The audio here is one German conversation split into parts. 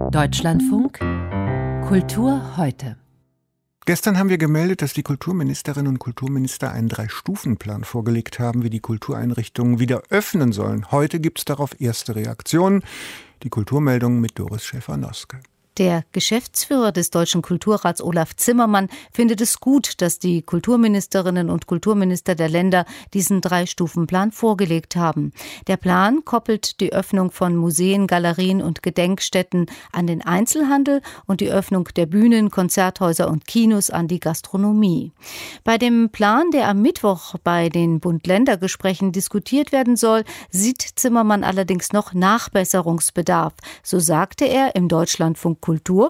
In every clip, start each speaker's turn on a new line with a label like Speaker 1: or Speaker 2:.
Speaker 1: Deutschlandfunk Kultur heute.
Speaker 2: Gestern haben wir gemeldet, dass die Kulturministerinnen und Kulturminister einen 3-Stufen-Plan vorgelegt haben, wie die Kultureinrichtungen wieder öffnen sollen. Heute gibt es darauf erste Reaktionen. Die Kulturmeldung mit Doris Schäfer-Noske.
Speaker 3: Der Geschäftsführer des Deutschen Kulturrats, Olaf Zimmermann, findet es gut, dass die Kulturministerinnen und Kulturminister der Länder diesen 3-Stufen-Plan vorgelegt haben. Der Plan koppelt die Öffnung von Museen, Galerien und Gedenkstätten an den Einzelhandel und die Öffnung der Bühnen, Konzerthäuser und Kinos an die Gastronomie. Bei dem Plan, der am Mittwoch bei den Bund-Länder-Gesprächen diskutiert werden soll, sieht Zimmermann allerdings noch Nachbesserungsbedarf. So sagte er im Deutschlandfunk Kultur.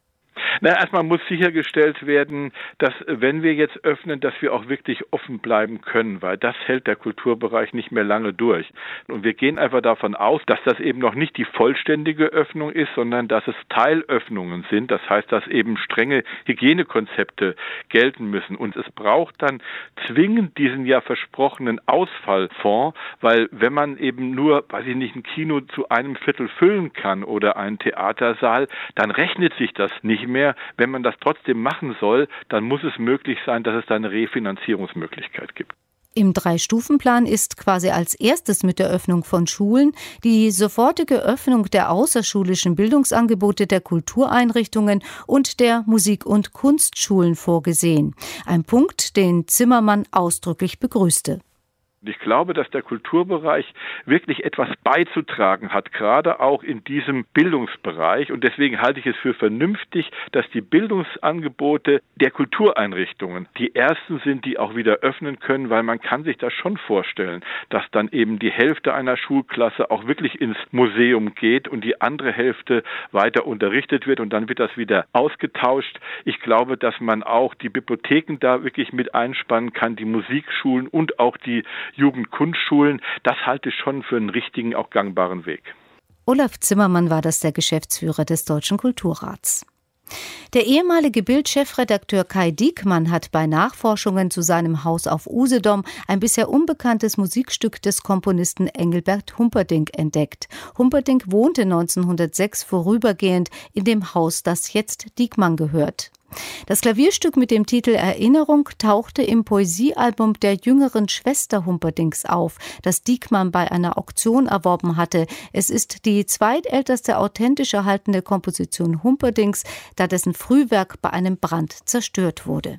Speaker 4: Erstmal muss sichergestellt werden, dass wenn wir jetzt öffnen, dass wir auch wirklich offen bleiben können, weil das hält der Kulturbereich nicht mehr lange durch. Und wir gehen einfach davon aus, dass das eben noch nicht die vollständige Öffnung ist, sondern dass es Teilöffnungen sind. Das heißt, dass eben strenge Hygienekonzepte gelten müssen. Und es braucht dann zwingend diesen ja versprochenen Ausfallfonds, weil wenn man eben nur, ein Kino zu 1/4 füllen kann oder einen Theatersaal, dann rechnet sich das nicht mehr. Wenn man das trotzdem machen soll, dann muss es möglich sein, dass es da eine Refinanzierungsmöglichkeit gibt.
Speaker 3: Im 3-Stufen-Plan ist quasi als erstes mit der Öffnung von Schulen die sofortige Öffnung der außerschulischen Bildungsangebote der Kultureinrichtungen und der Musik- und Kunstschulen vorgesehen. Ein Punkt, den Zimmermann ausdrücklich begrüßte.
Speaker 4: Ich glaube, dass der Kulturbereich wirklich etwas beizutragen hat, gerade auch in diesem Bildungsbereich. Und deswegen halte ich es für vernünftig, dass die Bildungsangebote der Kultureinrichtungen die ersten sind, die auch wieder öffnen können, weil man kann sich das schon vorstellen, dass dann eben die Hälfte einer Schulklasse auch wirklich ins Museum geht und die andere Hälfte weiter unterrichtet wird und dann wird das wieder ausgetauscht. Ich glaube, dass man auch die Bibliotheken da wirklich mit einspannen kann, die Musikschulen und auch die Jugendkunstschulen, das halte ich schon für einen richtigen, auch gangbaren Weg.
Speaker 3: Olaf Zimmermann war das, der Geschäftsführer des Deutschen Kulturrats. Der ehemalige Bild-Chefredakteur Kai Diekmann hat bei Nachforschungen zu seinem Haus auf Usedom ein bisher unbekanntes Musikstück des Komponisten Engelbert Humperdinck entdeckt. Humperdinck wohnte 1906 vorübergehend in dem Haus, das jetzt Diekmann gehört. Das Klavierstück mit dem Titel Erinnerung tauchte im Poesiealbum der jüngeren Schwester Humperdincks auf, das Diekmann bei einer Auktion erworben hatte. Es ist die zweitälteste authentisch erhaltene Komposition Humperdincks, da dessen Frühwerk bei einem Brand zerstört wurde.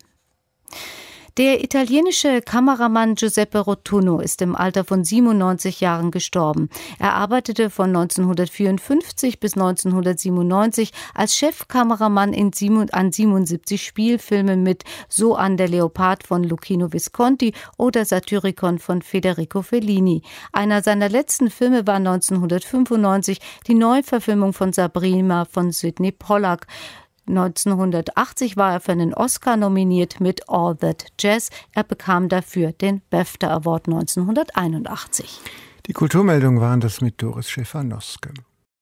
Speaker 3: Der italienische Kameramann Giuseppe Rotunno ist im Alter von 97 Jahren gestorben. Er arbeitete von 1954 bis 1997 als Chefkameramann an 77 Spielfilmen mit, so an der Leopard von Luchino Visconti oder Satyricon von Federico Fellini. Einer seiner letzten Filme war 1995 die Neuverfilmung von Sabrina von Sydney Pollack. 1980 war er für einen Oscar nominiert mit All That Jazz. Er bekam dafür den BAFTA Award 1981.
Speaker 2: Die Kulturmeldungen waren das mit Doris Schäfer-Noske.